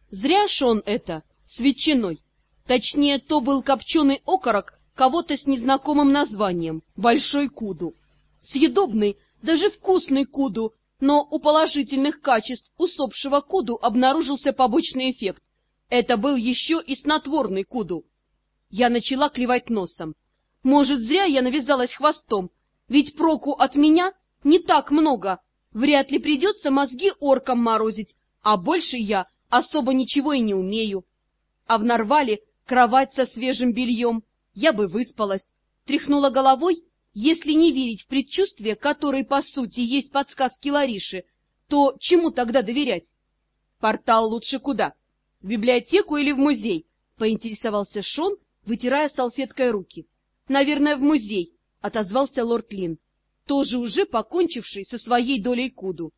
Зря Шон это, с ветчиной. Точнее, то был копченый окорок кого-то с незнакомым названием — большой куду. Съедобный, даже вкусный куду, но у положительных качеств усопшего куду обнаружился побочный эффект. Это был еще и снотворный куду. Я начала клевать носом. Может, зря я навязалась хвостом, ведь проку от меня не так много. Вряд ли придется мозги оркам морозить, а больше я особо ничего и не умею. А в Нарвале кровать со свежим бельем, я бы выспалась. Тряхнула головой. Если не верить в предчувствия, которые, по сути, есть подсказки Лариши, то чему тогда доверять? Портал лучше куда? В библиотеку или в музей? Поинтересовался Шон, вытирая салфеткой руки. Наверное, в музей, отозвался лорд Лин, тоже уже покончивший со своей долей куду.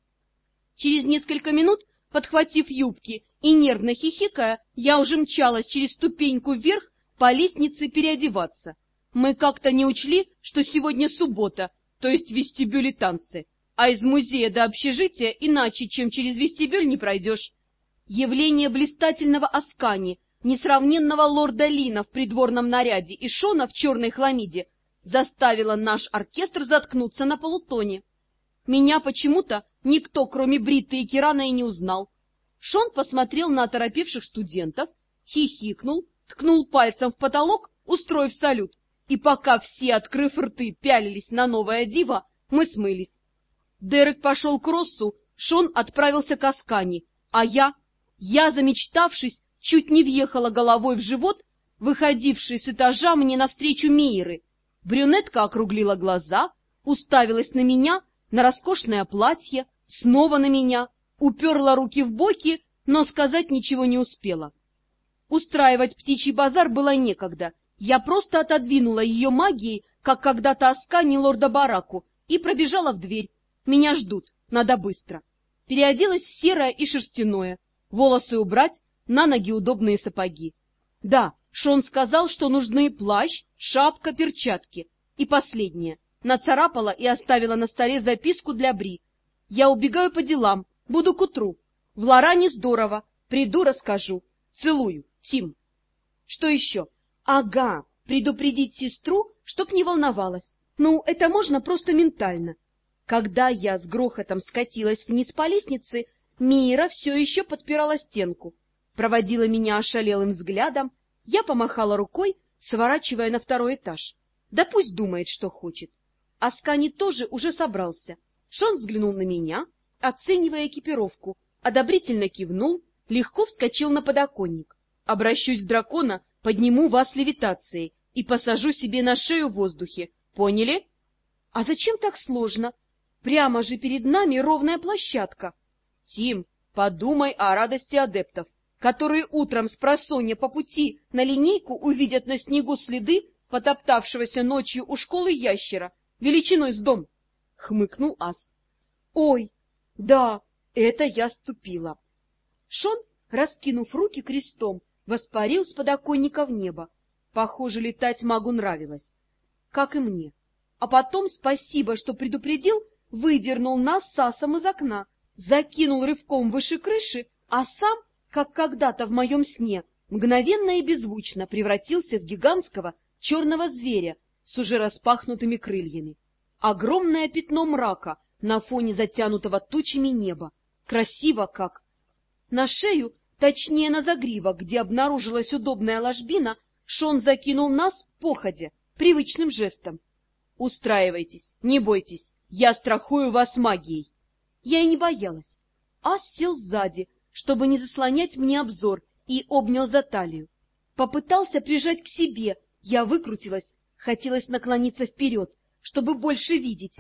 Через несколько минут, подхватив юбки и нервно хихикая, я уже мчалась через ступеньку вверх по лестнице переодеваться. Мы как-то не учли, что сегодня суббота, то есть в вестибюле танцы, а из музея до общежития иначе, чем через вестибюль, не пройдешь. Явление блистательного Аскани, несравненного лорда Лина в придворном наряде и Шона в черной хламиде заставило наш оркестр заткнуться на полутоне. Меня почему-то никто, кроме Бритты и Кирана, и не узнал. Шон посмотрел на оторопевших студентов, хихикнул, ткнул пальцем в потолок, устроив салют. И пока все, открыв рты, пялились на новое диво, мы смылись. Дерек пошел к Россу, Шон отправился к Аскани, а я, замечтавшись, чуть не въехала головой в живот, выходивший с этажа мне навстречу Мииры. Брюнетка округлила глаза, уставилась на меня, на роскошное платье, снова на меня, уперла руки в боки, но сказать ничего не успела. Устраивать птичий базар было некогда. Я просто отодвинула ее магией, как когда-то Аскани лорда Бараку, и пробежала в дверь. Меня ждут, надо быстро. Переоделась в серое и шерстяное, волосы убрать, на ноги удобные сапоги. Да, Шон сказал, что нужны плащ, шапка, перчатки. И последнее. Нацарапала и оставила на столе записку для Бри. Я убегаю по делам, буду к утру. В Лоране здорово, приду, расскажу. Целую, Тим. Что еще? Ага, предупредить сестру, чтоб не волновалась. Ну, это можно просто ментально. Когда я с грохотом скатилась вниз по лестнице, Мира все еще подпирала стенку. Проводила меня ошалелым взглядом, я помахала рукой, сворачивая на второй этаж. Да пусть думает, что хочет. Аскани тоже уже собрался. Шон взглянул на меня, оценивая экипировку, одобрительно кивнул, легко вскочил на подоконник. Обращусь в дракона, подниму вас левитацией и посажу себе на шею в воздухе. Поняли? А зачем так сложно? Прямо же перед нами ровная площадка. Тим, подумай о радости адептов, которые утром спросонья по пути на линейку увидят на снегу следы потоптавшегося ночью у школы ящера, величиной с дом. Хмыкнул Ас. Ой, да, это я ступила. Шон, раскинув руки крестом, воспарил с подоконника в небо. Похоже, летать магу нравилось. Как и мне. А потом, спасибо, что предупредил, выдернул нас с Асом из окна, закинул рывком выше крыши, а сам, как когда-то в моем сне, мгновенно и беззвучно превратился в гигантского черного зверя с уже распахнутыми крыльями. Огромное пятно мрака на фоне затянутого тучами неба. Красиво как! На шею, точнее на загривок, где обнаружилась удобная ложбина, Шон закинул нас походя, привычным жестом. «Устраивайтесь, не бойтесь, я страхую вас магией». Я и не боялась. Ас сел сзади, чтобы не заслонять мне обзор, и обнял за талию. Попытался прижать к себе, я выкрутилась, хотелось наклониться вперед, чтобы больше видеть.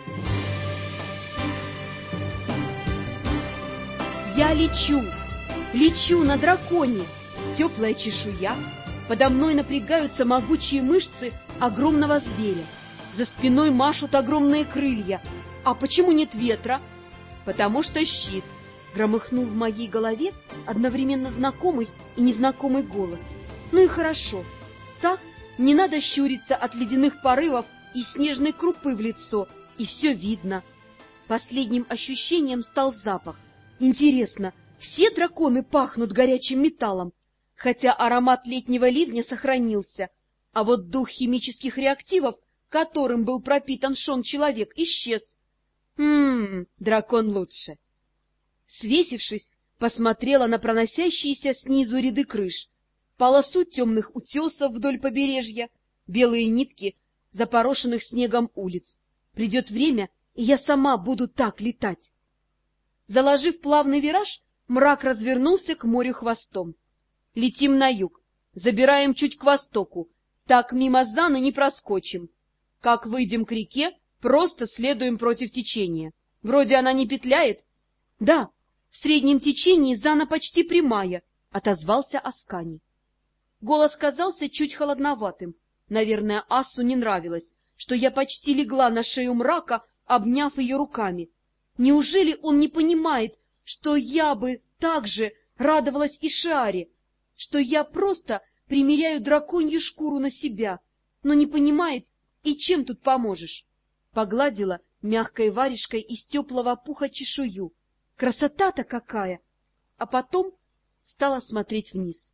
Я лечу на драконе, теплая чешуя, подо мной напрягаются могучие мышцы огромного зверя, за спиной машут огромные крылья. А почему нет ветра? Потому что щит. Громыхнул в моей голове одновременно знакомый и незнакомый голос. Ну и хорошо. Так не надо щуриться от ледяных порывов и снежной крупы в лицо, и все видно. Последним ощущением стал запах. Интересно, Все драконы пахнут горячим металлом, хотя аромат летнего ливня сохранился, а вот дух химических реактивов, которым был пропитан Шон-человек, исчез. Дракон лучше. Свесившись, посмотрела на проносящиеся снизу ряды крыш, полосу темных утесов вдоль побережья, белые нитки запорошенных снегом улиц. Придет время, и я сама буду так летать. Заложив плавный вираж, мрак развернулся к морю хвостом. Летим на юг, забираем чуть к востоку, так мимо Заны не проскочим. Как выйдем к реке, просто следуем против течения. Вроде она не петляет. — Да, в среднем течении Зана почти прямая, — отозвался Аскани. Голос казался чуть холодноватым. Наверное, Асу не нравилось, что я почти легла на шею мрака, обняв ее руками. Неужели он не понимает, что я бы так же радовалась и Шиаре, что я просто примеряю драконью шкуру на себя, но не понимает, и чем тут поможешь? Погладила мягкой варежкой из теплого пуха чешую. Красота-то какая! А потом стала смотреть вниз.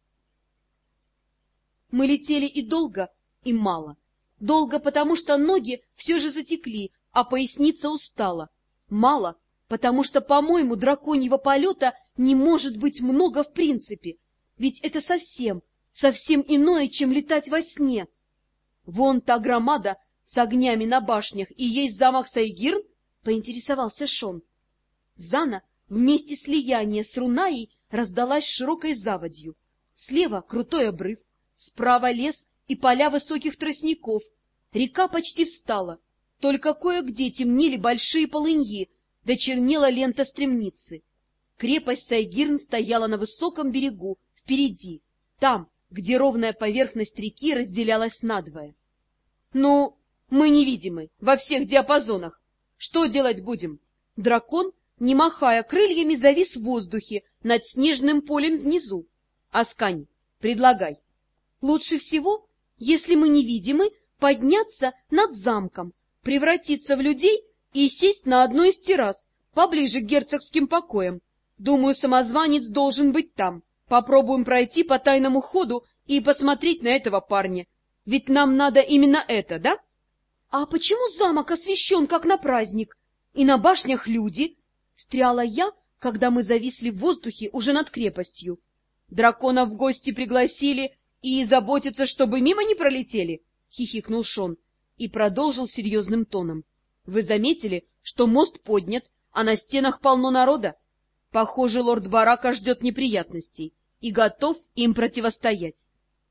Мы летели и долго, и мало. Долго, потому что ноги все же затекли, а поясница устала. Мало, потому что, по-моему, драконьего полета не может быть много в принципе. Ведь это совсем иное, чем летать во сне. Вон та громада с огнями на башнях и есть замок Сайгирн, — поинтересовался Шон. Зана вместе слияния с Рунаей раздалась широкой заводью. Слева крутой обрыв, справа лес и поля высоких тростников. Река почти встала, только кое-где темнели большие полыньи, да чернела лента стремницы. Крепость Сайгирн стояла на высоком берегу, впереди, там, где ровная поверхность реки разделялась надвое. — Ну, мы невидимы во всех диапазонах. Что делать будем? Дракон, не махая крыльями, завис в воздухе над снежным полем внизу. Аскани, предлагай. Лучше всего, если мы невидимы, подняться над замком, превратиться в людей и сесть на одной из террас, поближе к герцогским покоям. Думаю, самозванец должен быть там. Попробуем пройти по тайному ходу и посмотреть на этого парня. Ведь нам надо именно это, да? А почему замок освещен, как на праздник? И на башнях люди? Встряла я, когда мы зависли в воздухе уже над крепостью. Драконов в гости пригласили и заботятся, чтобы мимо не пролетели, — хихикнул Шон и продолжил серьезным тоном. Вы заметили, что мост поднят, а на стенах полно народа? Похоже, лорд Барака ждет неприятностей и готов им противостоять.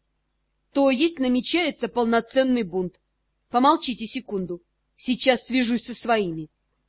То есть намечается полноценный бунт. Помолчите секунду. Сейчас свяжусь со своими.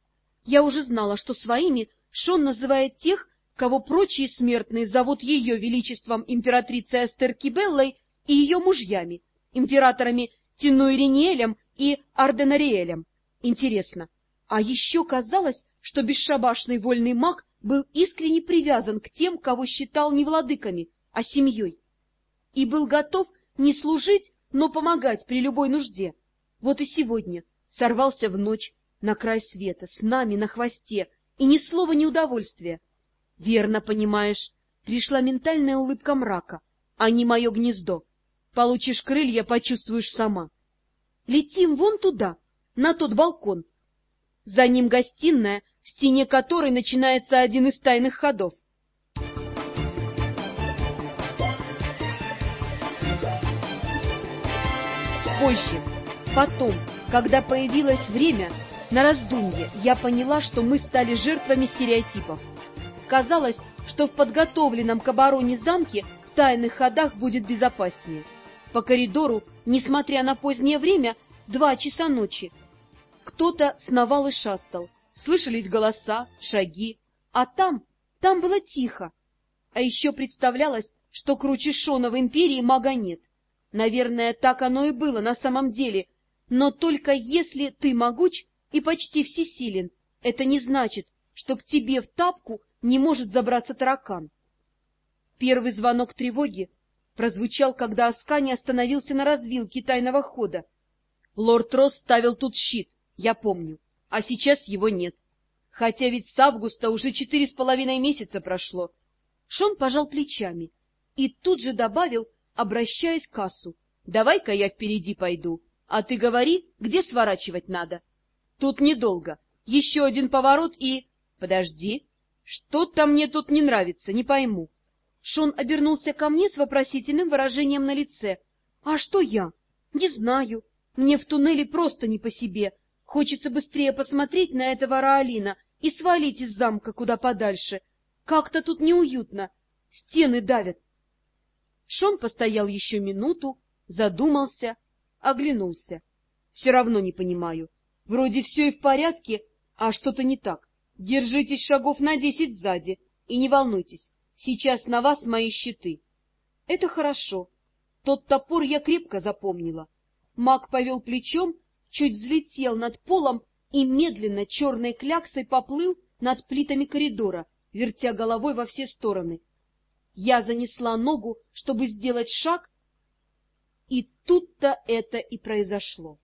Я уже знала, что своими Шон называет тех, кого прочие смертные зовут ее величеством императрицей Эстер Кибеллой и ее мужьями, императорами Тинуириниэлем и Арденариэлем. Интересно, а еще казалось, что бесшабашный вольный маг был искренне привязан к тем, кого считал не владыками, а семьей, и был готов не служить, но помогать при любой нужде. Вот и сегодня сорвался в ночь на край света, с нами на хвосте, и ни слова неудовольствия. Верно понимаешь, пришла ментальная улыбка мрака, а не мое гнездо. Получишь крылья, почувствуешь сама. Летим вон туда, на тот балкон. За ним гостиная, в стене которой начинается один из тайных ходов. Позже, потом, когда появилось время на раздумье, я поняла, что мы стали жертвами стереотипов. Казалось, что в подготовленном к обороне замке в тайных ходах будет безопаснее. По коридору, несмотря на позднее время, 2 часа ночи, кто-то сновал и шастал, слышались голоса, шаги, а там было тихо. А еще представлялось, что круче Шона в империи мага нет. Наверное, так оно и было на самом деле, но только если ты могуч и почти всесилен, это не значит, что к тебе в тапку не может забраться таракан. Первый звонок тревоги прозвучал, когда Аскани остановился на развилке тайного хода. Лорд Росс ставил тут щит, я помню, а сейчас его нет. Хотя ведь с августа уже 4,5 месяца прошло. Шон пожал плечами и тут же добавил, обращаясь к Ассу: «Давай-ка я впереди пойду, а ты говори, где сворачивать надо. Тут недолго, еще один поворот и... Подожди, что-то мне тут не нравится, не пойму». Шон обернулся ко мне с вопросительным выражением на лице. «А что я? Не знаю. Мне в туннеле просто не по себе. Хочется быстрее посмотреть на этого Раалина и свалить из замка куда подальше. Как-то тут неуютно. Стены давят». Шон постоял еще минуту, задумался, оглянулся. «Все равно не понимаю. Вроде все и в порядке, а что-то не так. Держитесь шагов на 10 сзади и не волнуйтесь. Сейчас на вас мои щиты». «Это хорошо. Тот топор я крепко запомнила». Маг повел плечом, чуть взлетел над полом и медленно черной кляксой поплыл над плитами коридора, вертя головой во все стороны. Я занесла ногу, чтобы сделать шаг, и тут-то это и произошло.